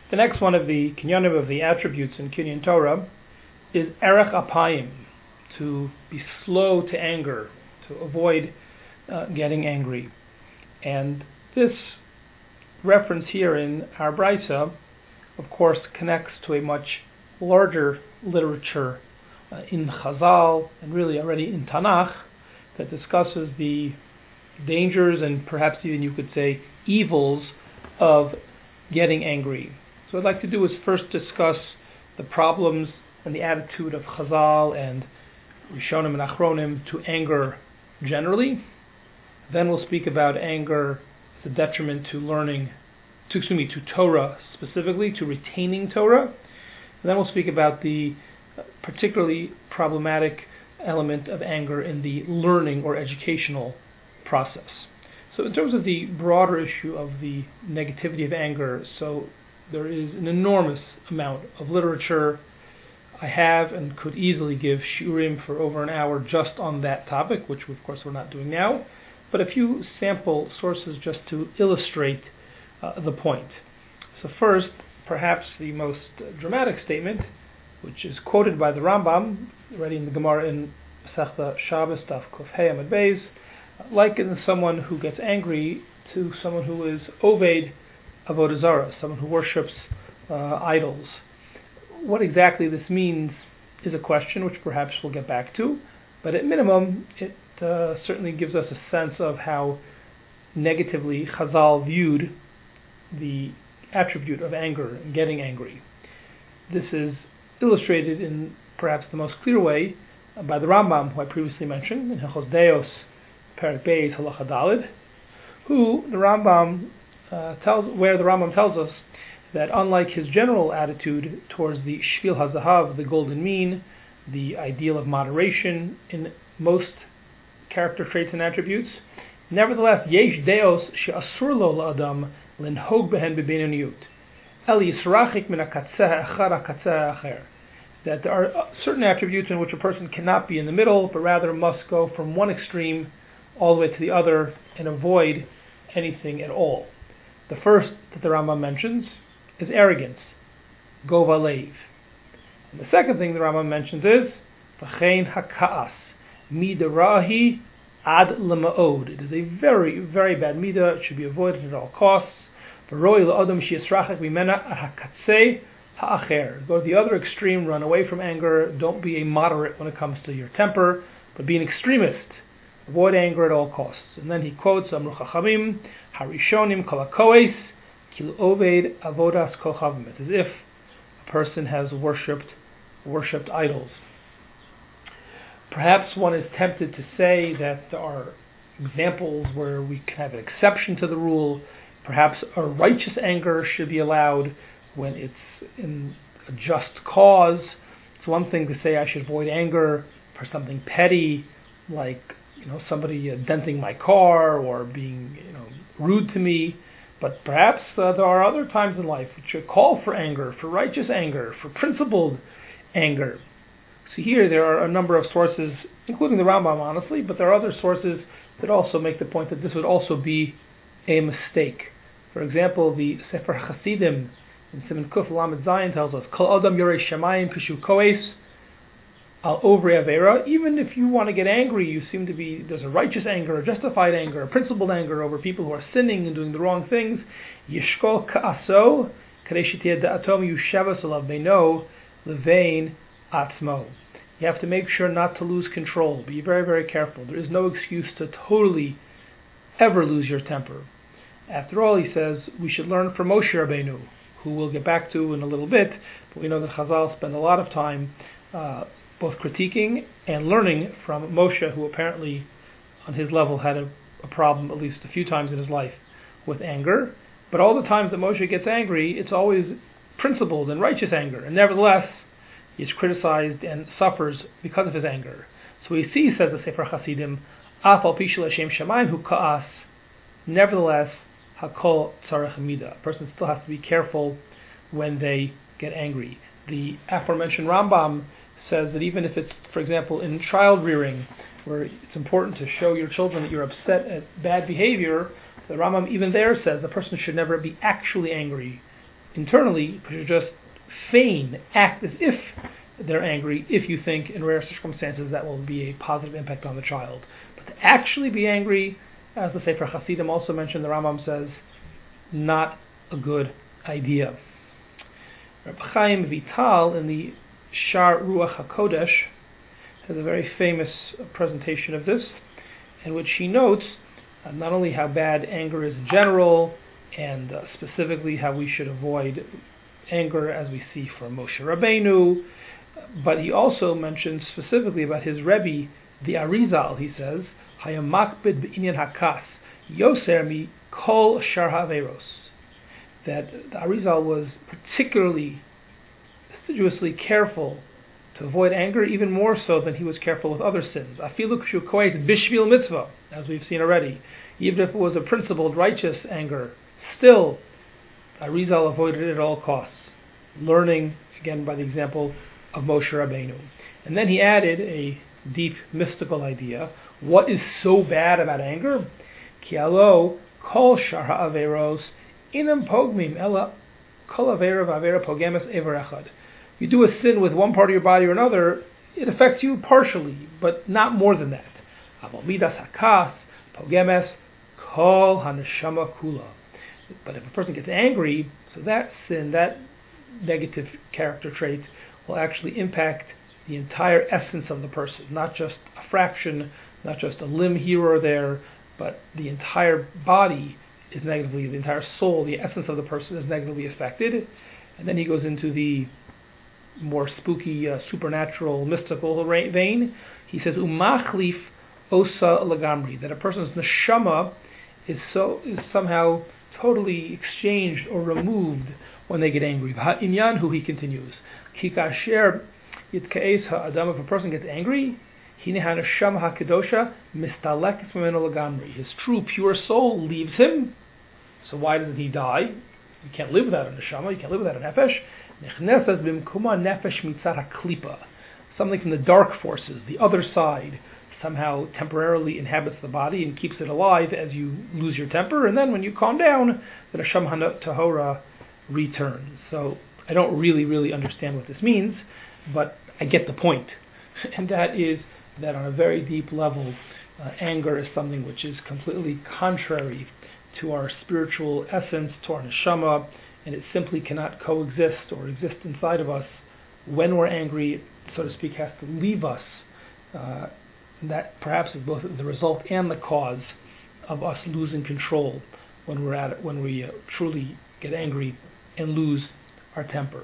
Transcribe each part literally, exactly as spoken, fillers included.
The next one of the kinyanim of the attributes in Kinyan Torah is erech apayim, to be slow to anger, to avoid uh, getting angry. And this reference here in our Brisa, of course, connects to a much larger literature uh, in Chazal and really already in Tanakh that discusses the dangers and perhaps even you could say evils of getting angry. So what I'd like to do is first discuss the problems and the attitude of Chazal and Rishonim and Achronim to anger generally. Then we'll speak about anger as a detriment to learning, to, excuse me, to Torah specifically, to retaining Torah. And then we'll speak about the particularly problematic element of anger in the learning or educational process. So in terms of the broader issue of the negativity of anger, so there is an enormous amount of literature. I have and could easily give shiurim for over an hour just on that topic, which of course we're not doing now, but a few sample sources just to illustrate uh, the point. So first, perhaps the most uh, dramatic statement, which is quoted by the Rambam, already in the Gemara in Masechta Shabbos, Daf Kuf Hey Amud Beis, liken someone who gets angry to someone who is Oved Avodah Zarah, someone who worships uh, idols. What exactly this means is a question which perhaps we'll get back to, but at minimum it uh, certainly gives us a sense of how negatively Chazal viewed the attribute of anger and getting angry. This is illustrated in perhaps the most clear way by the Rambam, who I previously mentioned, in Hilchos Deos, Perek Beis, Halacha Daled, who the Rambam uh, tells, where the Rambam tells us that unlike his general attitude towards the Shvil HaZahav, the golden mean, the ideal of moderation in most character traits and attributes, nevertheless, Yesh Deos she'asur lo la'adam linhog behen b'beinoniyut, el yisrachik min hakatzeh echad hakatzeh acher, that there are certain attributes in which a person cannot be in the middle, but rather must go from one extreme all the way to the other and avoid anything at all. The first that the Rambam mentions is arrogance, gova leiv. And the second thing the Rambam mentions is v'chein hakaas, midarahi ad lemaod. It is a very, very bad midah. It should be avoided at all costs. V'roi la'adam shi'yisrachek mimena hakatzei ha'acher. Go to the other extreme, run away from anger. Don't be a moderate when it comes to your temper, but be an extremist. Avoid anger at all costs. And then he quotes Amru Chachamim, Harishonim kol hakoes, kil oved avodas kol chavim, as if a person has worshipped worshipped idols. Perhaps one is tempted to say that there are examples where we can have an exception to the rule. Perhaps a righteous anger should be allowed when it's in a just cause. It's one thing to say I should avoid anger for something petty, like you know somebody uh, denting my car or being you know rude to me. But perhaps uh, there are other times in life which should call for anger, for righteous anger, for principled anger. So here there are a number of sources, including the Rambam, honestly, but there are other sources that also make the point that this would also be a mistake. For example, the Sefer Hasidim in Siman Kuf Lamed Zayin tells us, Kol Adam Yorei Shamayim Kishu Koes Al Ovri Avera. Even if you want to get angry, you seem to be, there's a righteous anger, a justified anger, a principled anger over people who are sinning and doing the wrong things. Yishkol Ka'aso Kadei Shetieh Da'atom Yushavas Alav Beino Levein Atzmo. You have to make sure not to lose control. Be very, very careful. There is no excuse to totally ever lose your temper. After all, he says, we should learn from Moshe Rabbeinu, who we'll get back to in a little bit, but we know that Chazal spend a lot of time uh, both critiquing and learning from Moshe, who apparently on his level had a, a problem at least a few times in his life with anger. But all the times that Moshe gets angry, it's always principled and righteous anger, and nevertheless, he is criticized and suffers because of his anger. So we see, says the Sefer Hasidim, Af al pishel Hashem shamayim hu ka'as, nevertheless, hakol tzarech midah. A person still has to be careful when they get angry. The aforementioned Rambam says that even if it's, for example, in child rearing, where it's important to show your children that you're upset at bad behavior, the Rambam even there says the person should never be actually angry. internally, you should just feign, act as if they're angry if you think in rare circumstances that will be a positive impact on the child. But to actually be angry, as the Sefer Hasidim also mentioned, the Rambam says, not a good idea. Reb Chaim Vital in the Shar Ruach HaKodesh has a very famous presentation of this, in which he notes uh, not only how bad anger is in general, and uh, specifically how we should avoid anger as we see from Moshe Rabbeinu, but he also mentions specifically about his Rebbe, the Arizal. He says, Hayamakbid b'inyan hakas, yoser mi kol shar ha'averos, that the Arizal was particularly assiduously careful to avoid anger, even more so than he was careful with other sins. Afilu kshu koet bishvil mitzvah, as we've seen already. Even if it was a principled righteous anger, still Arizal avoided it at all costs, learning, again, by the example of Moshe Rabbeinu. And then he added a deep mystical idea. What is so bad about anger? Ki alo kol shar ha'averos inam pogmim ela kol avera v'avera pogemes ever echad. You do a sin with one part of your body or another, it affects you partially, but not more than that. Aval midas hakas pogemes kol haneshama kula. But if a person gets angry, so that sin, that negative character trait, will actually impact the entire essence of the person, not just a fraction, not just a limb here or there, but the entire body is negatively, the entire soul, the essence of the person is negatively affected. And then he goes into the more spooky, uh, supernatural, mystical vein. He says, "Umachlif osa lagamri," that a person's neshama is so is somehow totally exchanged or removed when they get angry. Inyanhu, he continues, ki kasher yitkaes ha'adam, if a person gets angry, hine haneshama hakedosha mistaleket memeno lagamri, his true pure soul leaves him. So why doesn't he die? You can't live without a neshama, you can't live without a nefesh. Nechnesas bimkuma nefesh mitzat haklipa, something from the dark forces, the other side, somehow temporarily inhabits the body and keeps it alive as you lose your temper, and then when you calm down, the Neshama Tahora returns. So I don't really, really understand what this means, but I get the point. And that is that on a very deep level, uh, anger is something which is completely contrary to our spiritual essence, to our Neshama, and it simply cannot coexist or exist inside of us. When we're angry, it, so to speak, has to leave us. Uh, that perhaps is both the result and the cause of us losing control when we're at it, when we uh, truly get angry and lose our temper.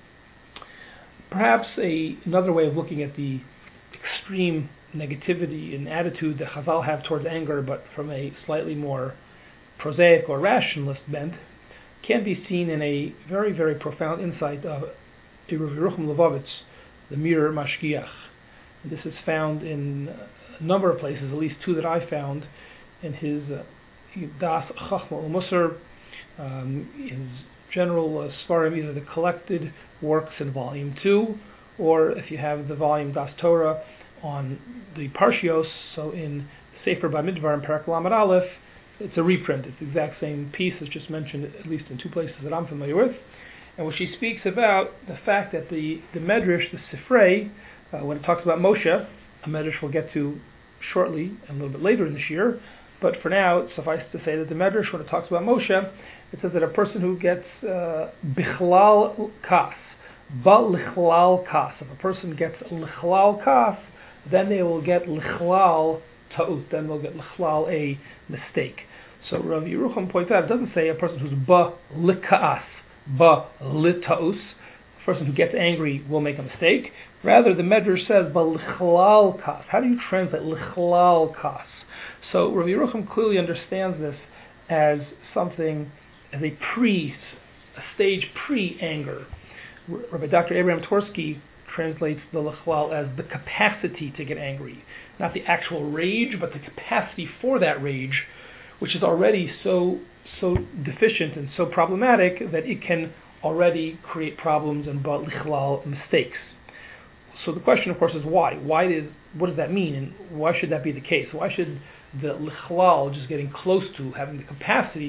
Perhaps a, another way of looking at the extreme negativity and attitude that Chazal have towards anger, but from a slightly more prosaic or rationalist bent, can be seen in a very, very profound insight of Rav Yerucham Levovitz, the Mir Mashgiach. This is found in a number of places, at least two that I found, in his uh, Das Chachma U'Musar, um, his general uh, Svarim, either the collected works in volume two, or if you have the volume Das Torah on the Parshios, so in Sefer Bamidbar and Perek Lamed Aleph, it's a reprint. It's the exact same piece as just mentioned, at least in two places that I'm familiar with, and where she speaks about the fact that the, the Medrash, the Sifrei, Uh, when it talks about Moshe, a medrash we'll get to shortly and a little bit later in this year, but for now, suffice to say that the medrash, when it talks about Moshe, it says that a person who gets uh, bichlal kas, ba lichlal kas, if a person gets lichlal kas, then they will get lichlal ta'ut, then they'll get lichlal, a mistake. So Rav Yerucham points out, it doesn't say a person who's ba likaas, ba lita'us, a person who gets angry will make a mistake. Rather, the Medrash says, ba lichlal kas. How do you translate lichlal kas? So Rav Yerucham clearly understands this as something, as a pre, a stage pre-anger. Rabbi Doctor Abraham Tversky translates the lichlal as the capacity to get angry. Not the actual rage, but the capacity for that rage, which is already so so deficient and so problematic that it can already create problems and ba lichlal mistakes. So the question, of course, is why? Why is what does that mean, and why should that be the case? Why should the lichlal, just getting close to having the capacity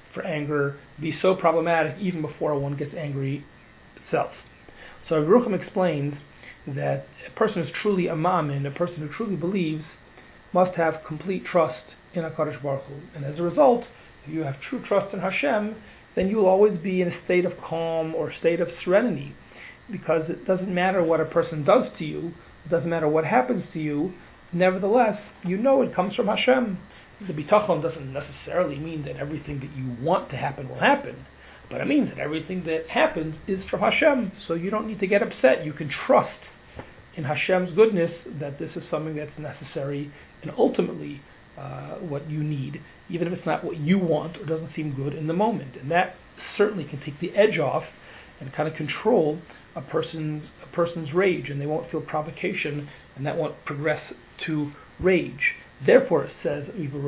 for anger be so problematic even before one gets angry itself. So Yerucham explains that a person who's truly a ma'amin, a person who truly believes, must have complete trust in HaKadosh Baruch Hu. And as a result, if you have true trust in Hashem, then you will always be in a state of calm or a state of serenity, because it doesn't matter what a person does to you, it doesn't matter what happens to you, nevertheless, you know it comes from Hashem. The bitachon doesn't necessarily mean that everything that you want to happen will happen, but it means that everything that happens is from Hashem, so you don't need to get upset. You can trust in Hashem's goodness that this is something that's necessary and ultimately uh, what you need, even if it's not what you want or doesn't seem good in the moment. And that certainly can take the edge off and kind of control a person's a person's rage, and they won't feel provocation, and that won't progress to rage. Therefore, it says,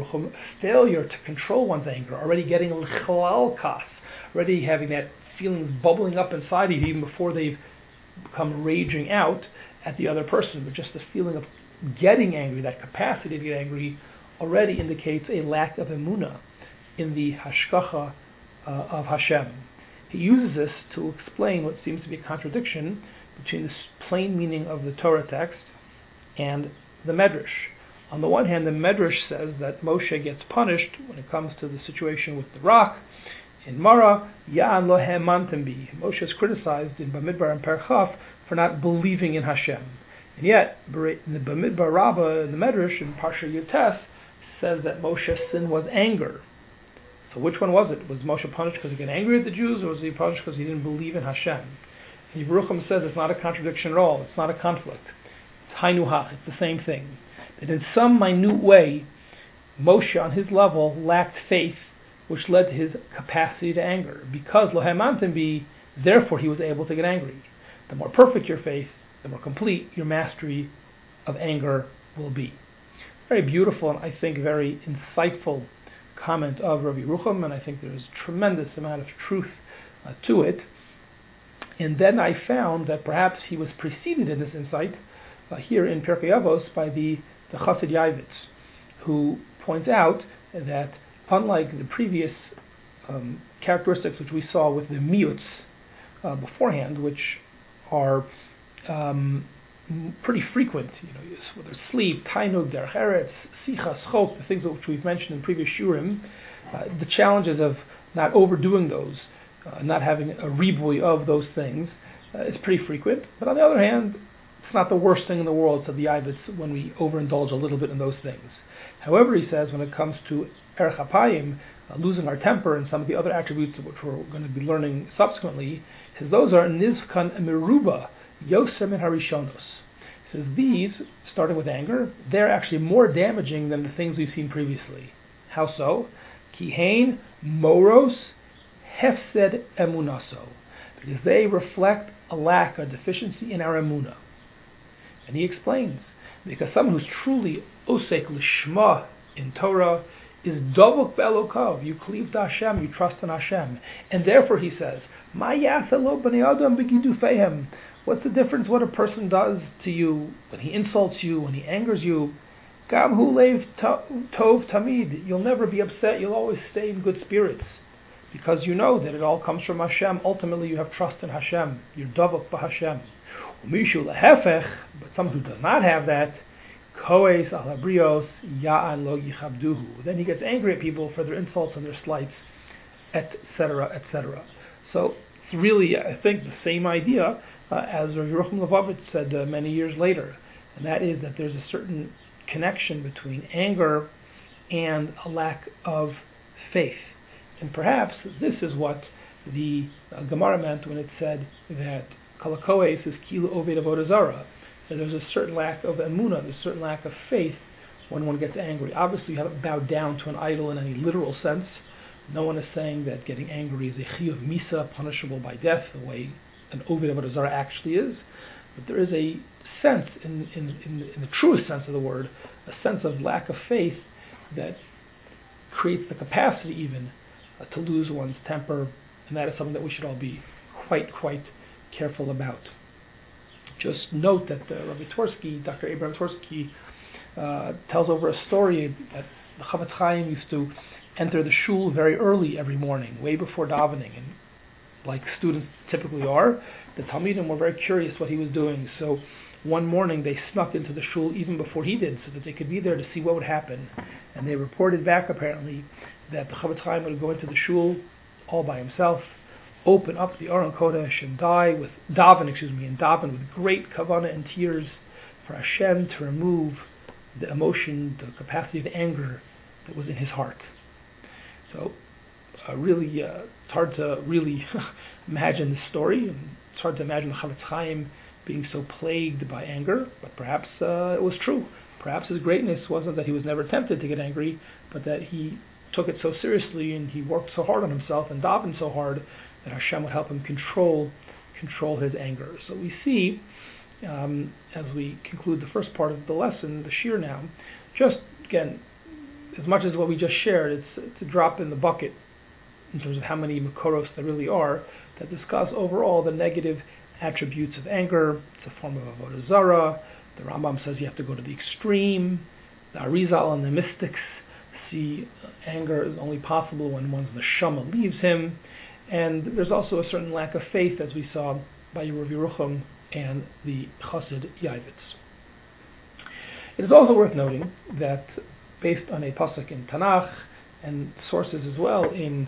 failure to control one's anger, already getting l'chalal kas, already having that feelings bubbling up inside of you even before they've become raging out at the other person, but just the feeling of getting angry, that capacity to get angry, already indicates a lack of emunah in the hashgacha uh, of Hashem. He uses this to explain what seems to be a contradiction between the plain meaning of the Torah text and the Medrash. On the one hand, the Medrash says that Moshe gets punished when it comes to the situation with the rock. In Mara, Ya'an lo ha'amantem bi. Moshe is criticized in Bamidbar and Perchaf for not believing in Hashem. And yet, in the Bamidbar Rabbah, in the Medrash, in Parsha Yotes, says that Moshe's sin was anger. So which one was it? Was Moshe punished because he got angry at the Jews, or was he punished because he didn't believe in Hashem? And Yerucham says it's not a contradiction at all. It's not a conflict. It's Hainuha. It's the same thing. That in some minute way, Moshe on his level lacked faith, which led to his capacity to anger. Because lo ha'amantem bi, therefore he was able to get angry. The more perfect your faith, the more complete your mastery of anger will be. Very beautiful and I think very insightful comment of Rabbi Yerucham, and I think there's a tremendous amount of truth uh, to it. And then I found that perhaps he was preceded in this insight uh, here in Pirkei Avos by the, the Chassid Yavitz, who points out that unlike the previous um, characteristics which we saw with the miuts uh, beforehand, which are um, pretty frequent, you know, whether it's sleep, tainug, derech eretz, sicha, schok, the things which we've mentioned in previous shurim, uh, the challenges of not overdoing those, uh, not having a riboy of those things, uh, is pretty frequent. But on the other hand, it's not the worst thing in the world, said the Yavitz, when we overindulge a little bit in those things. However, he says, when it comes to erech apayim, uh, losing our temper, and some of the other attributes which we're going to be learning subsequently, he says those are nizkan meruba, yosem and harishonos. He says these, starting with anger, they're actually more damaging than the things we've seen previously. How so? Kihain moros hefsed emunaso, because they reflect a lack, a deficiency in our emunah. And he explains, because someone who's truly osek lishma in Torah is dovuk be'elokav. You cleave to Hashem, you trust in Hashem, and therefore he says, "Ma ya'asa lo bnei adam b'gidufeihem." What's the difference what a person does to you when he insults you, when he angers you? Gam hu leiv tov tamid. You'll never be upset. You'll always stay in good spirits, because you know that it all comes from Hashem. Ultimately, you have trust in Hashem. You're dovuk b'Hashem. Umishu lehefech, but someone who does not have that, koes al habrios ya'an lo yichabduhu. Then he gets angry at people for their insults and their slights, et cetera, et cetera. So it's really, I think, the same idea uh, as Rav Yerucham Levovitz said uh, many years later, and that is that there's a certain connection between anger and a lack of faith. And perhaps this is what the uh, Gemara meant when it said that kalakoes is kilu oved avodah zarah. That there's a certain lack of emunah, there's a certain lack of faith when one gets angry. Obviously, you haven't bowed down to an idol in any literal sense. No one is saying that getting angry is a chiyuv misa, punishable by death, the way an oved avodah zarah actually is. But there is a sense, in, in, in, in the truest sense of the word, a sense of lack of faith that creates the capacity even uh, to lose one's temper, and that is something that we should all be quite, quite careful about. Just note that uh, Rabbi Twersky, Doctor Abraham Twersky, uh, tells over a story that the Chavetz Chaim used to enter the shul very early every morning, way before davening, and like students typically are, the Talmidim were very curious what he was doing. So one morning they snuck into the shul even before he did, so that they could be there to see what would happen. And they reported back apparently that the Chofetz Chaim would go into the shul all by himself, open up the Aron Kodesh and die with daven, excuse me, and daven with great kavanah and tears for Hashem to remove the emotion, the capacity of anger that was in his heart. So, uh, really, uh, it's hard to really imagine this story, and it's hard to imagine the Chofetz Chaim being so plagued by anger, but perhaps uh, it was true. Perhaps his greatness wasn't that he was never tempted to get angry, but that he took it so seriously and he worked so hard on himself and davened so hard that Hashem would help him control control his anger. So we see, um, as we conclude the first part of the lesson, the shir now, just again, as much as what we just shared, it's, it's a drop in the bucket in terms of how many makoros there really are that discuss overall the negative attributes of anger. It's a form of avodah zarah. The Rambam says you have to go to the extreme. The Arizal and the mystics see anger is only possible when one's neshama leaves him. And there's also a certain lack of faith, as we saw by Rav Yerucham and the Chassid Yavitz. It is also worth noting that, based on a pasuk in Tanakh and sources as well in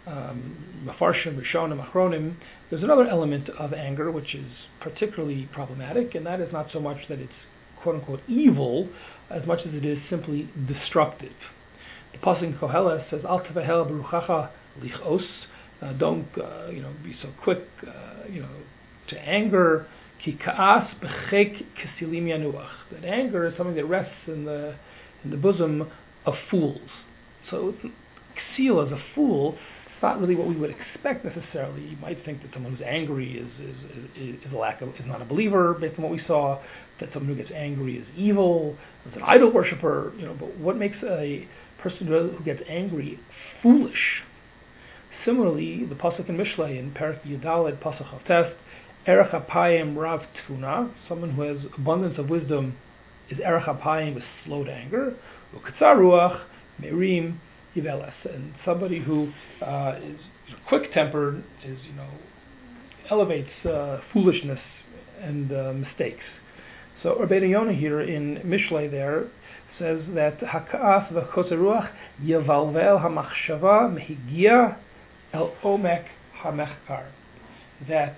um, Mefarshim, Rishonim, Achronim, there's another element of anger which is particularly problematic, and that is not so much that it's quote-unquote evil, as much as it is simply destructive. The pasuk in Koheles says, "Al tevehel beruchacha lichos." Uh, don't uh, you know be so quick uh, you know to anger. Ki ka'as b'chek kesilim yanuach. That anger is something that rests in the in the bosom of fools. So ksil as a fool, it's not really what we would expect necessarily. You might think that someone who's angry is is, is, is a lack of is not a believer based on what we saw. That someone who gets angry is evil, is an idol worshiper. You know, but what makes a person who gets angry foolish? Similarly, the pasuk in Mishlei in Perek Yudaled pasuk Chavtes, Erech Apayim Rav Tfuna, someone who has abundance of wisdom is Erech Apayim, is slow to anger. Uketzar Ruach Merim Yiveles, and somebody who uh, is quick-tempered is you know elevates uh, foolishness and uh, mistakes. So Rabbeinu Yonah here in Mishlei there says that Hakaas v'Chosar Ruach Yavalvel Hamachshava Mehigia El Omek HaMechkar, that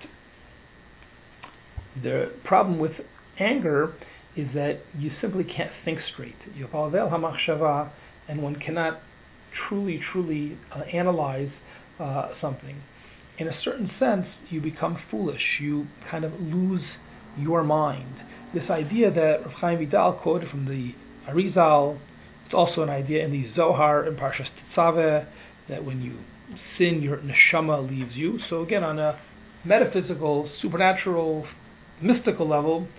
the problem with anger is that you simply can't think straight. Yavalvel HaMachshava, and one cannot truly, truly uh, analyze uh, something. In a certain sense, you become foolish. You kind of lose your mind. This idea that Rav Chaim Vidal quoted from the Arizal, it's also an idea in the Zohar in Parshas Tetzaveh, that when you sin, your neshama leaves you. So again, on a metaphysical, supernatural, mystical level,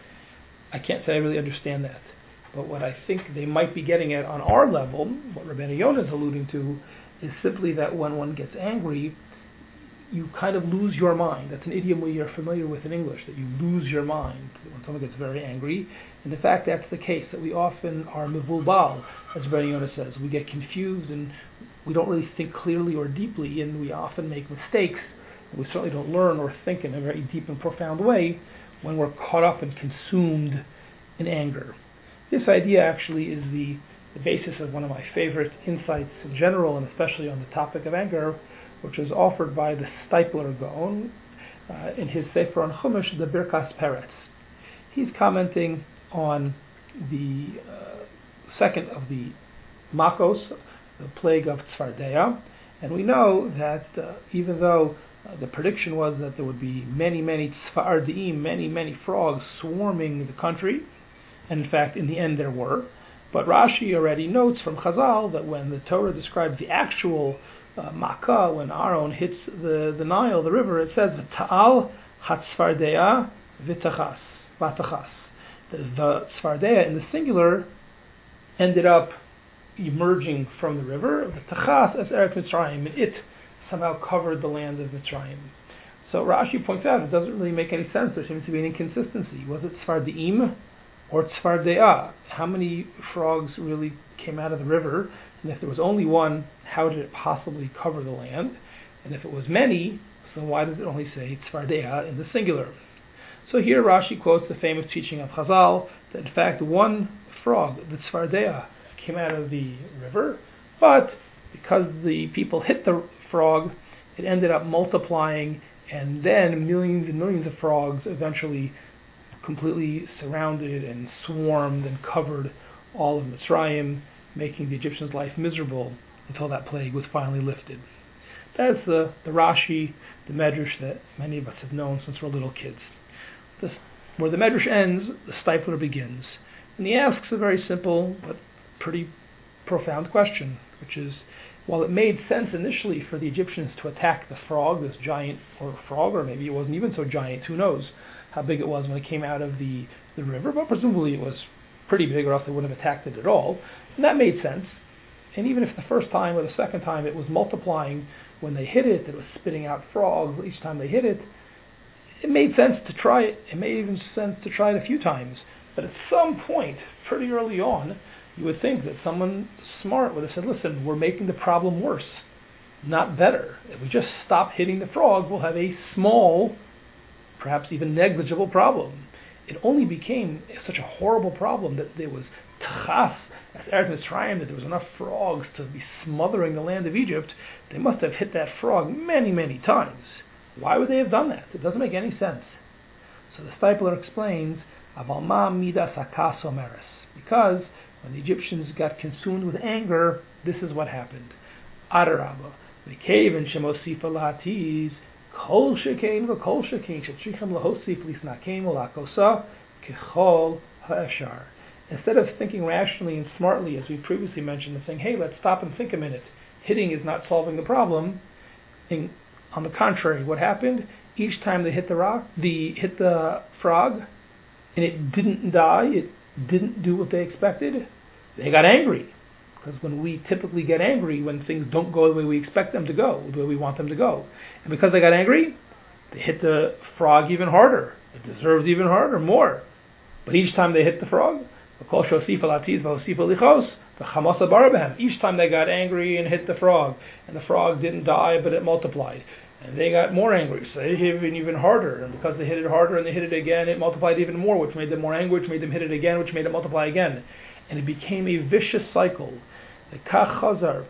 I can't say I really understand that. But what I think they might be getting at on our level, what Rabbeinu Yonah is alluding to, is simply that when one gets angry, you kind of lose your mind. That's an idiom we are familiar with in English, that you lose your mind when someone gets very angry. And in fact, that's the case, that we often are mevulbal, as Rabbeinu Yonah says. We get confused and we don't really think clearly or deeply, and we often make mistakes. We certainly don't learn or think in a very deep and profound way when we're caught up and consumed in anger. This idea actually is the, the basis of one of my favorite insights in general, and especially on the topic of anger, which is offered by the Steipler Gaon uh, in his Sefer on Chumash, the Birkas Peretz. He's commenting on the uh, second of the Makos, the plague of Tzfardea, and we know that uh, even though uh, the prediction was that there would be many, many Tzfardeim, many, many frogs swarming the country, and in fact in the end there were, but Rashi already notes from Chazal that when the Torah describes the actual uh, Makkah, when Aaron hits the, the Nile, the river, it says Ta'al HaTzfardea V'tachas, Vatachas. The, the Tzfardea in the singular ended up emerging from the river, the Tachas as Eretz Mitzrayim, and it somehow covered the land of Mitzrayim. So Rashi points out it doesn't really make any sense. There seems to be an inconsistency. Was it Tzfardeim Or tzfardeah, how many frogs really came out of the river? And if there was only one, how did it possibly cover the land? And if it was many, so why does it only say tzfardeah in the singular? So here Rashi quotes the famous teaching of Chazal that in fact one frog, the tzfardeah, came out of the river, but because the people hit the frog, it ended up multiplying, and then millions and millions of frogs eventually completely surrounded and swarmed and covered all of Mitzrayim, making the Egyptians' life miserable until that plague was finally lifted. That's the, the Rashi, the Medrash that many of us have known since we're little kids. This, where the Medrash ends, the Steipler begins. And he asks a very simple but pretty profound question, which is, while it made sense initially for the Egyptians to attack the frog, this giant or frog, or maybe it wasn't even so giant, who knows how big it was when it came out of the, the river, but presumably it was pretty big or else they wouldn't have attacked it at all. And that made sense. And even if the first time or the second time it was multiplying when they hit it, it was spitting out frogs each time they hit it, it made sense to try it. It made even sense to try it a few times. But at some point, pretty early on, you would think that someone smart would have said, listen, we're making the problem worse, not better. If we just stop hitting the frog, we'll have a small, perhaps even negligible problem. It only became such a horrible problem that there was tchas, as Eretz Mitzrayim, that there was enough frogs to be smothering the land of Egypt. They must have hit that frog many, many times. Why would they have done that? It doesn't make any sense. So the Steipler explains, Aval ma midas hakas omeres, because when the Egyptians got consumed with anger, this is what happened. Adarabba, v'keven shemosifa lahatiz, kol shekein v'kol shekein shetrichem lahosif lisnakein ulakosa kechol ha'eshar. Instead of thinking rationally and smartly, as we previously mentioned, and saying, hey, let's stop and think a minute, hitting is not solving the problem. In, on the contrary, what happened? Each time they hit the rock, the hit the frog, and it didn't die, it didn't do what they expected, they got angry. Because when we typically get angry, when things don't go the way we expect them to go, the way we want them to go, and because they got angry, they hit the frog even harder. It deserves even harder, more. But each time they hit the frog, each time they got angry and hit the frog, and the frog didn't die, but it multiplied. And they got more angry, so they hit it even harder. And because they hit it harder and they hit it again, it multiplied even more, which made them more angry, which made them hit it again, which made it multiply again. And it became a vicious cycle. The kach chazar,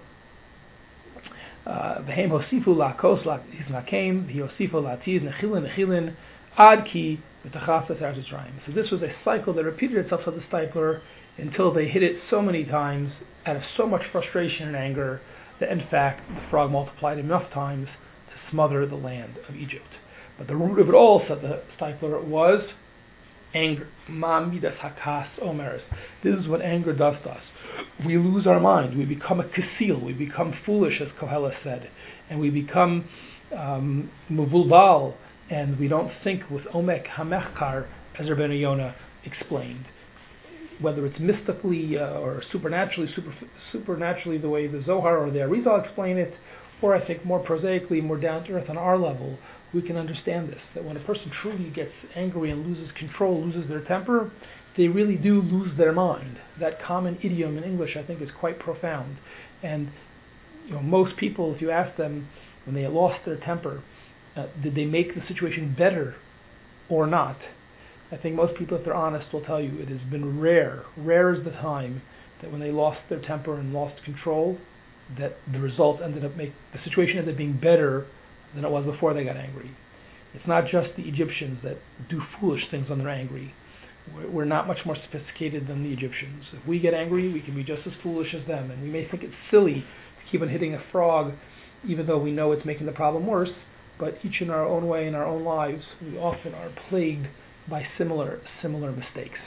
v'hem hosifu la'kos la'iznakem, v'hosifu la'tiz nechilin nechilin, ad ki v'tachasas Eretz Mitzrayim. So this was a cycle that repeated itself for the Steipler until they hit it so many times out of so much frustration and anger that in fact the frog multiplied enough times to smother the land of Egypt. But the root of it all, said the Steipler, was anger. Ma midas hakas omeres. This is what anger does to us. We lose our mind. We become a kasil. We become foolish, as Koheles said. And we become um, muvulbal, and we don't think with omek hamechkar, as Rabbeinu Yonah explained. Whether it's mystically uh, or supernaturally, super, supernaturally the way the Zohar or the Arizal explain it, or I think more prosaically, more down to earth on our level, we can understand this, that when a person truly gets angry and loses control, loses their temper, they really do lose their mind. That common idiom in English, I think, is quite profound. And you know, most people, if you ask them, when they lost their temper, uh, did they make the situation better or not? I think most people, if they're honest, will tell you it has been rare, rare is the time that when they lost their temper and lost control, that the result ended up make the situation ended up being better than it was before they got angry. It's not just the Egyptians that do foolish things when they're angry. We're, we're not much more sophisticated than the Egyptians. If we get angry, we can be just as foolish as them, and we may think it's silly to keep on hitting a frog, even though we know it's making the problem worse. But each in our own way, in our own lives, we often are plagued by similar similar mistakes.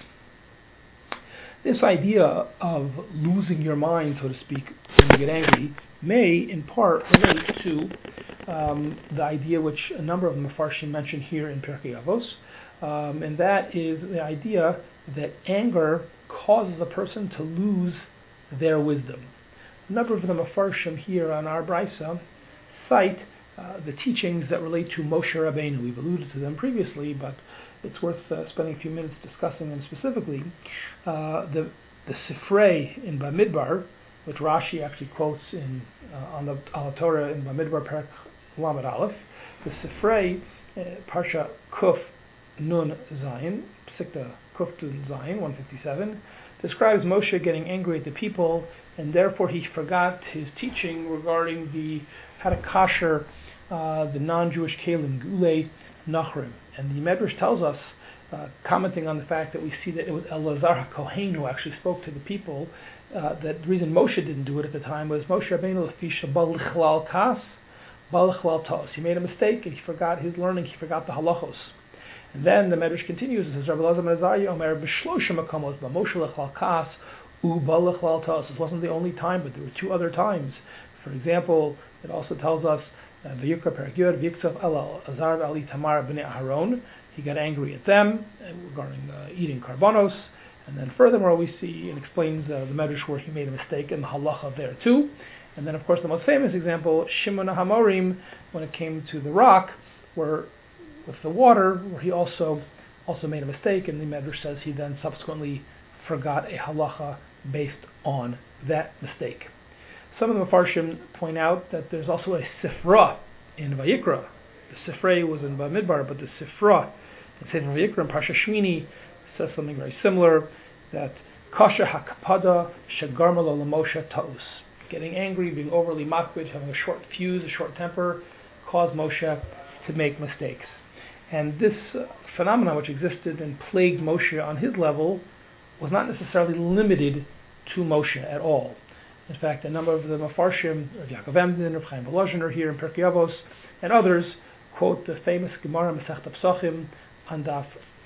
This idea of losing your mind, so to speak, when you get angry, may in part relate to um, the idea which a number of Mefarshim mention here in Pirkei Avos, um, and that is the idea that anger causes a person to lose their wisdom. A number of the Mefarshim here on our Brisa cite uh, the teachings that relate to Moshe Rabbeinu. We've alluded to them previously, but it's worth uh, spending a few minutes discussing them specifically. Uh, the the Sifrei in Bamidbar, which Rashi actually quotes in uh, on the on the Torah in Bamidbar Perek Lamed Aleph, the Sifrei, uh, Parsha Kuf Nun Zayin, Sikta Kuf Nun Zayin, one fifty-seven, describes Moshe getting angry at the people, and therefore he forgot his teaching regarding the how to kasher uh, the non-Jewish kelim, Gulei Nachrim. And the Medrash tells us, uh, commenting on the fact that we see that it was Elazar HaKohen who actually spoke to the people, uh, that the reason Moshe didn't do it at the time was Moshe Rabbeinu Lefisha Bal Lichlal Kas, Bal Lichlal Tos. He made a mistake and he forgot his learning, he forgot the halachos. And then the Medrash continues, it says, Rabbi Elazar ben Azariah Omer B'shlosha Makomos B'Moshe Lichlal Kas U Bal Lichlal Tos. It wasn't the only time, but there were two other times. For example, it also tells us Vayikra Perek Yud V'Yiksav Elal Azar Ali Tamar B'nei Aharon. He got angry at them regarding uh, eating karbanos, and then furthermore we see and explains uh, the Medrash where he made a mistake in the halacha there too. And then of course the most famous example, Shimon HaMorim, when it came to the rock, where with the water, where he also also made a mistake, and the Medrash says he then subsequently forgot a halacha based on that mistake. Some of the Mefarshim point out that there's also a Sifra in Vayikra. The Sifrei was in Bamidbar, but the Sifra in Sefer Vayikra in Parsha Shmini says something very similar, that Kasha HaKapada Shagarmalo Lamoshe Taus. Getting angry, being overly makbid, having a short fuse, a short temper, caused Moshe to make mistakes. And this uh, phenomenon, which existed and plagued Moshe on his level, was not necessarily limited to Moshe at all. In fact, a number of the Mefarshim, of Yaakov Emden, of Chaim Volozhin are here in Pirkei Avos, and others quote the famous Gemara Masechta Pesachim on Daf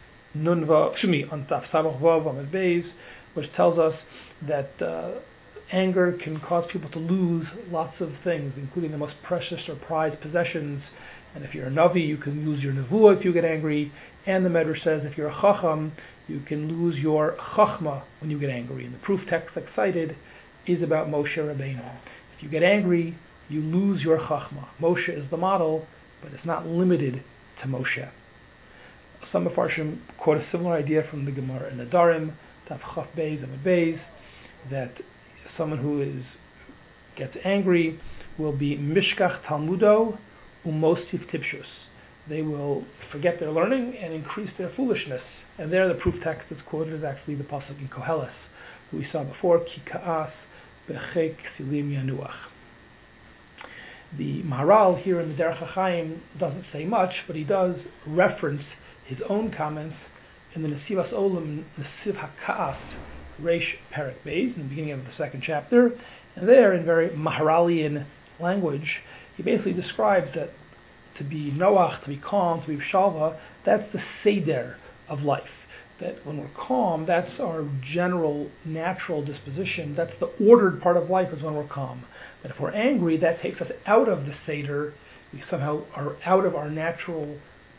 Nunva, excuse me, on Daf Samach Vav Amud Beis, which tells us that uh, anger can cause people to lose lots of things, including the most precious or prized possessions. And if you're a Navi, you can lose your Nevuah if you get angry. And the Medrash says if you're a Chacham, you can lose your Chachma when you get angry. And the proof text that's cited is about Moshe Rabbeinu. If you get angry, you lose your Chachma. Moshe is the model, but it's not limited to Moshe. Some Mefarshim quote a similar idea from the Gemara in Nadarim, Taf Chaf Beis Amud Beis, that someone who is gets angry will be Mishkach Talmudo Umostif Tipshus. They will forget their learning and increase their foolishness. And there the proof text that's quoted is actually the pasuk in Koheles, who we saw before, Ki Ka'as Bechek Silim Yanuach. The Maharal here in the Derech HaChaim doesn't say much, but he does reference his own comments in the Nesivas Olam, Nesiv HaKa'as, Reish Perek Beis, in the beginning of the second chapter. And there, in very Maharalian language, he basically describes that to be Noach, to be calm, to be Shalva, that's the Seder of life. That when we're calm, that's our general natural disposition. That's the ordered part of life, is when we're calm. But if we're angry, that takes us out of the Seder. We somehow are out of our natural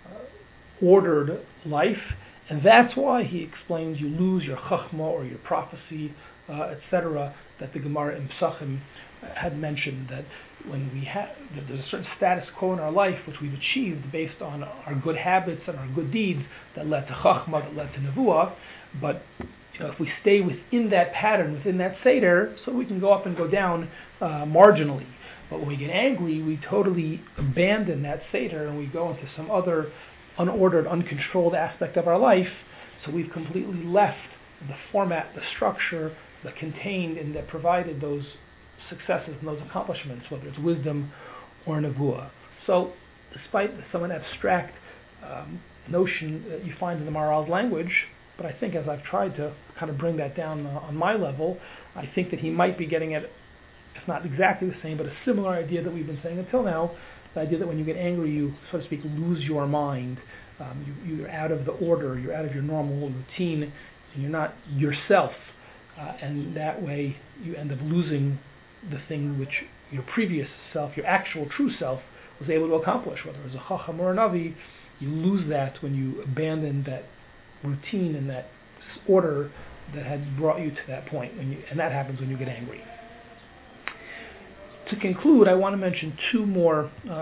uh, ordered life. And that's why he explains you lose your Chachma or your prophecy, uh, et cetera, that the Gemara in Pesachim had mentioned, that when we have, that there's a certain status quo in our life which we've achieved based on our good habits and our good deeds that led to Chachma, that led to Nevuah, but you know, if we stay within that pattern, within that Seder, so we can go up and go down uh, marginally. But when we get angry, we totally abandon that Seder and we go into some other unordered, uncontrolled aspect of our life, so we've completely left the format, the structure that contained and that provided those successes and those accomplishments, whether it's wisdom or nevuah. So, despite the somewhat abstract um, notion that you find in the Maharal's language, but I think as I've tried to kind of bring that down uh, on my level, I think that he might be getting at, if not exactly the same, but a similar idea that we've been saying until now, the idea that when you get angry, you, so to speak, lose your mind. Um, you, you're out of the order, you're out of your normal routine, and you're not yourself. Uh, and that way, you end up losing the thing which your previous self, your actual true self, was able to accomplish. Whether it was a Chacham or a Navi, you lose that when you abandon that routine and that order that had brought you to that point. When you, and that happens when you get angry. To conclude, I want to mention two more uh,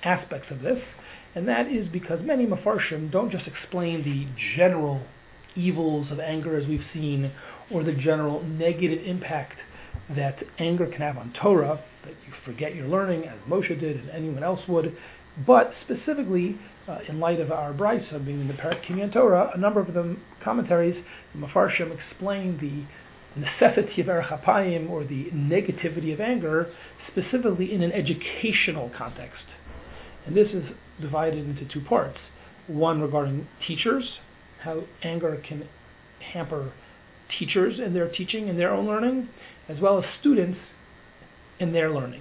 aspects of this, and that is because many Mefarshim don't just explain the general evils of anger as we've seen, or the general negative impact that anger can have on Torah, that you forget your learning as Moshe did and anyone else would, but specifically uh, in light of our Brisa being in the Perek Kinyan Torah, a number of them commentaries, the Mefarshim explain the necessity of Erech HaPayim, or the negativity of anger, specifically in an educational context. And this is divided into two parts. One regarding teachers, how anger can hamper teachers in their teaching and their own learning, as well as students in their learning.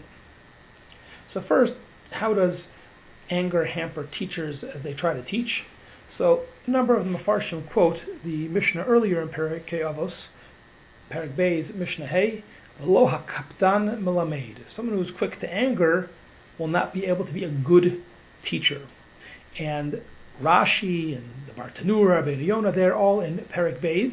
So first, how does anger hamper teachers as they try to teach? So a number of the Mefarshim quote the Mishnah earlier in Perek Avos, Perek Beis, Mishnah Hey, Lo HaKaptan Melamed. Someone who's quick to anger will not be able to be a good teacher. And Rashi and the Bartanura, Ben Yonah, they're all in Perek Beis,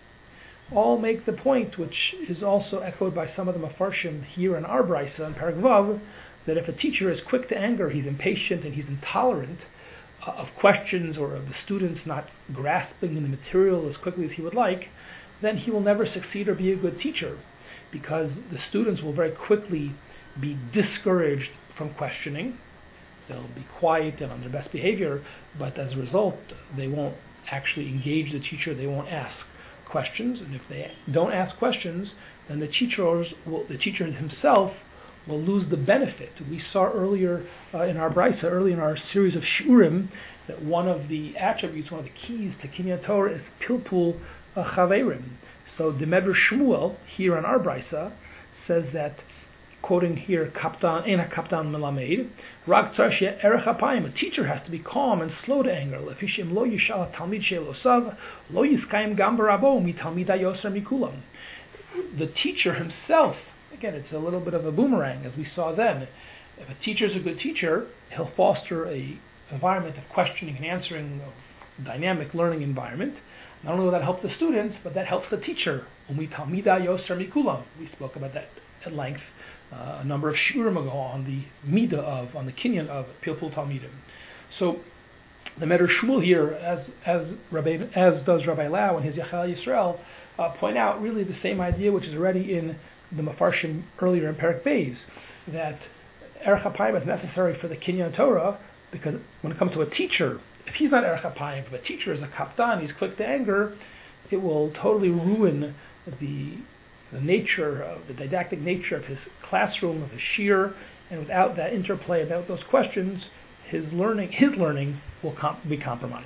all make the point, which is also echoed by some of the Mefarshim here in our Brisa in Perek Vav, that if a teacher is quick to anger, he's impatient and he's intolerant uh, of questions or of the students not grasping the material as quickly as he would like, then he will never succeed or be a good teacher, because the students will very quickly be discouraged from questioning. They'll be quiet and on their best behavior, but as a result, they won't actually engage the teacher, they won't ask questions, and if they don't ask questions, then the teachers will, the teacher himself will lose the benefit. We saw earlier uh, in our Brisa, early in our series of Shurim, that one of the attributes, one of the keys to Kinyan Torah is Pilpul uh, Chaverim. So the Medrash Shmuel, here in our Brisa, says that, quoting here, Kaptan, Ena Kaptan Melamed, Rag Tzarshia Erech HaPayim, a teacher has to be calm and slow to anger. Lefishim lo yishal talmid she'elosav, lo yiskayim gam barabo, mi talmida yoser mikulam. The teacher himself, again, it's a little bit of a boomerang, as we saw then. If a teacher is a good teacher, he'll foster a environment of questioning and answering, of dynamic learning environment. Not only will that help the students, but that helps the teacher. Umi talmida yoser mikulam. We spoke about that at length uh, a number of shurim ago on the midah of, on the kinyan of Pilpul Talmidim. So the Medrash Shmuel here, as as Rabbi, as does Rabbi Lau in his Yachal Yisrael, uh, point out really the same idea which is already in the Mefarshim earlier in Perek Beis, that Erech HaPayim is necessary for the Kinyan Torah, because when it comes to a teacher, if he's not Erech HaPayim, if a teacher is a kaptan, he's quick to anger, it will totally ruin the the nature of the didactic nature of his classroom, of his shir, and without that interplay, without those questions, his learning his learning will com- be compromised.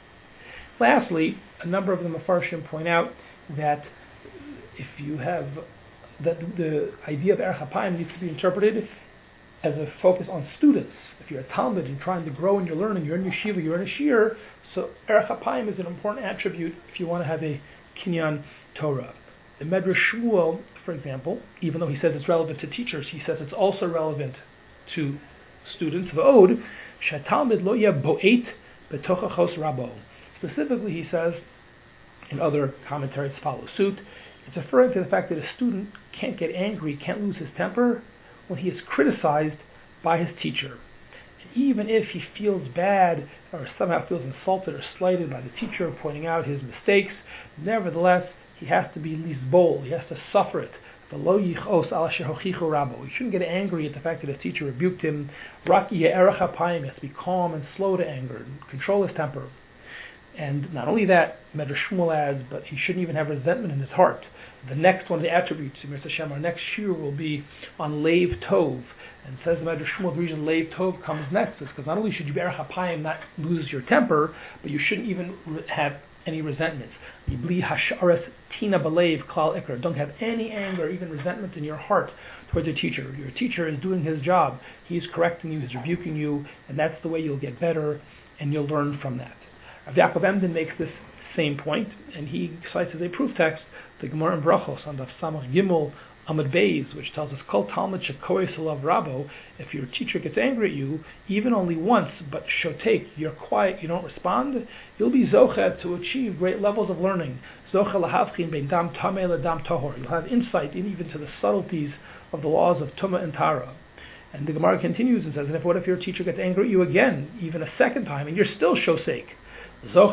Lastly, a number of the Mefarshim point out that if you have that the idea of Erech HaPayim needs to be interpreted as a focus on students. If you're a Talmud and trying to grow in your learning, you're in yeshiva, you're in a shir, so Erech HaPayim is an important attribute if you want to have a Kinyan Torah. The Medrash Shmuel, for example, even though he says it's relevant to teachers, he says it's also relevant to students. V'od, she'talmid lo yeh bo'et b'toch achos rabo. Specifically, he says, in other commentaries follow suit, it's referring to the fact that a student can't get angry, can't lose his temper when he is criticized by his teacher. And even if he feels bad or somehow feels insulted or slighted by the teacher pointing out his mistakes, nevertheless, he has to be at least bold. He has to suffer it. He shouldn't get angry at the fact that his teacher rebuked him. He has to be calm and slow to anger and control his temper. And not only that, Medrash Shmuel adds, but he shouldn't even have resentment in his heart. The next one of the attributes, our next shir will be on Leiv Tov. And says the Medrash Shmuel, the reason Leiv Tov comes next is because not only should you be Erech HaPayim, not lose your temper, but you shouldn't even have any resentments. Bli hasharas tina balev klal ikr. Don't have any anger, even resentment in your heart towards your teacher. Your teacher is doing his job. He's correcting you, he's rebuking you, and that's the way you'll get better, and you'll learn from that. Rav Yaakov Emden makes this same point, and he cites as a proof text the Gemara in Brachos on the Samach Gimel Amud Beis, which tells us, Kol Talmud shekoyes alav rabo. If your teacher gets angry at you, even only once, but shotek, you're quiet, you don't respond, you'll be zochet to achieve great levels of learning. Zochet lahavchin bein dam tameh ledam tahor. You'll have insight in even to the subtleties of the laws of Tumah and Tara. And the Gemara continues and says, and if what if your teacher gets angry at you again, even a second time, and you're still shosek? You'll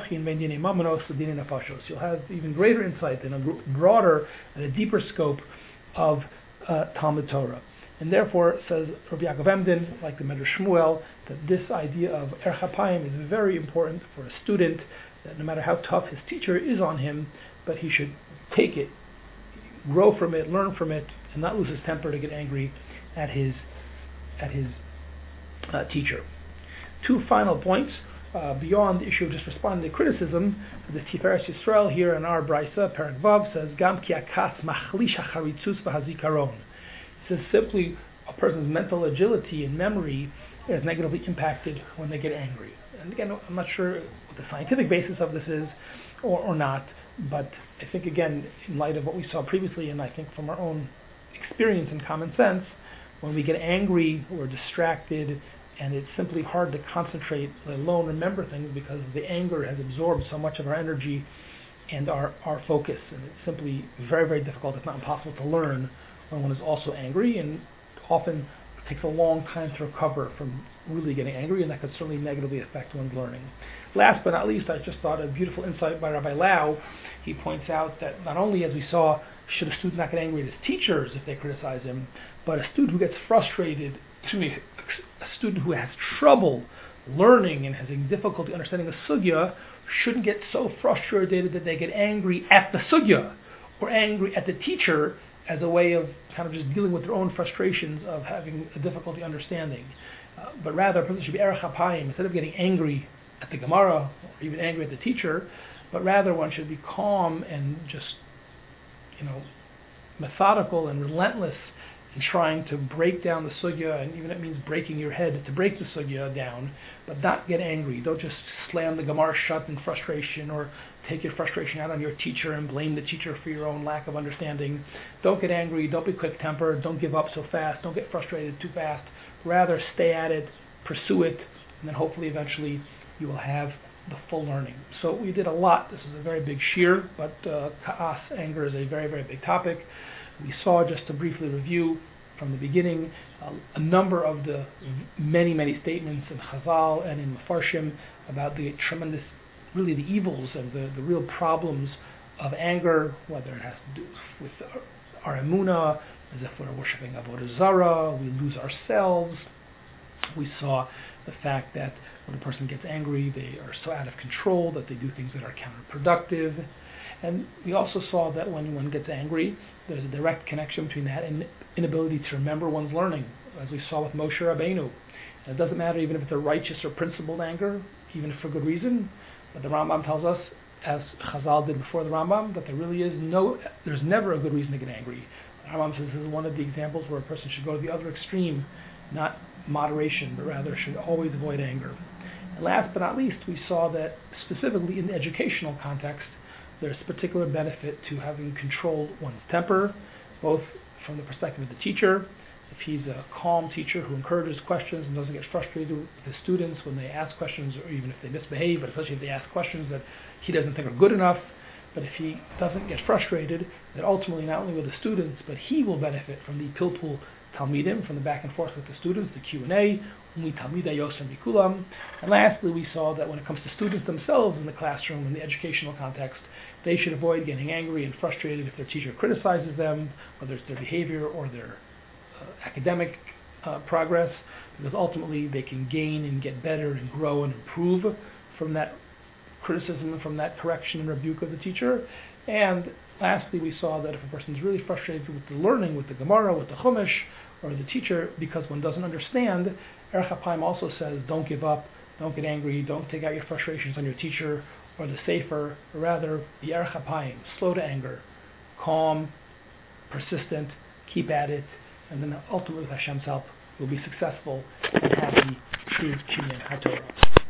have even greater insight and a broader and a deeper scope of uh, Talmud Torah. And therefore, says Rabbi Yaakov Emden, like the Medrash Shmuel, that this idea of Erech HaPayim is very important for a student, that no matter how tough his teacher is on him, but he should take it, grow from it, learn from it, and not lose his temper to get angry at his at his uh, teacher. Two final points. Uh, beyond the issue of just responding to criticism, the Tiferes Yisrael here in our Brisa, Perek Vav, says, Gam ki akas machlish hacharitzut v'hazikaron. It says simply a person's mental agility and memory is negatively impacted when they get angry. And again, I'm not sure what the scientific basis of this is or, or not, but I think, again, in light of what we saw previously, and I think from our own experience and common sense, when we get angry, we're distracted, and it's simply hard to concentrate, let alone remember things, because the anger has absorbed so much of our energy and our, our focus. And it's simply very, very difficult, if not impossible, to learn when one is also angry, and often it takes a long time to recover from really getting angry, and that could certainly negatively affect one's learning. Last but not least, I just thought a beautiful insight by Rabbi Lau. He points out that not only, as we saw, should a student not get angry at his teachers if they criticize him, but a student who gets frustrated, excuse me, a student who has trouble learning and having difficulty understanding a sugya shouldn't get so frustrated that they get angry at the sugya or angry at the teacher as a way of kind of just dealing with their own frustrations of having a difficulty understanding. Uh, but rather, a person should be Erech HaPayim, instead of getting angry at the Gemara or even angry at the teacher, but rather one should be calm and just, you know, methodical and relentless in trying to break down the sugya, and even it means breaking your head to break the sugya down, but not get angry. Don't just slam the Gemara shut in frustration or take your frustration out on your teacher and blame the teacher for your own lack of understanding. Don't get angry. Don't be quick-tempered. Don't give up so fast. Don't get frustrated too fast. Rather, stay at it, pursue it, and then hopefully eventually you will have the full learning. So we did a lot. This is a very big shir, but uh, ka'as, anger, is a very, very big topic. We saw, just to briefly review from the beginning, uh, a number of the many, many statements in Chazal and in Mefarshim about the tremendous, really the evils and the, the real problems of anger, whether it has to do with our, our emunah, as if we're worshipping Avodah Zarah, we lose ourselves. We saw the fact that when a person gets angry, they are so out of control that they do things that are counterproductive. And we also saw that when one gets angry, there's a direct connection between that and inability to remember one's learning, as we saw with Moshe Rabbeinu. And it doesn't matter even if it's a righteous or principled anger, even if for good reason, but the Rambam tells us, as Chazal did before the Rambam, that there really is no, there's never a good reason to get angry. The Rambam says this is one of the examples where a person should go to the other extreme, not moderation, but rather should always avoid anger. And last but not least, we saw that specifically in the educational context, there's particular benefit to having controlled one's temper, both from the perspective of the teacher. If he's a calm teacher who encourages questions and doesn't get frustrated with his students when they ask questions, or even if they misbehave, but especially if they ask questions that he doesn't think are good enough. But if he doesn't get frustrated, that ultimately not only with the students, but he will benefit from the pilpul talmidim, from the back and forth with the students, the Q and A, umi talmidei yosem mikulam. And lastly, we saw that when it comes to students themselves in the classroom, in the educational context, they should avoid getting angry and frustrated if their teacher criticizes them, whether it's their behavior or their uh, academic uh, progress, because ultimately they can gain and get better and grow and improve from that criticism and from that correction and rebuke of the teacher. And lastly, we saw that if a person is really frustrated with the learning, with the Gemara, with the Chumash, or the teacher, because one doesn't understand, Erech HaPayim also says, don't give up, don't get angry, don't take out your frustrations on your teacher or the Sefer, or rather, the Erech HaPayim, slow to anger, calm, persistent, keep at it, and then ultimately with Hashem's help, we'll be successful and have the true Kinyan HaTorah.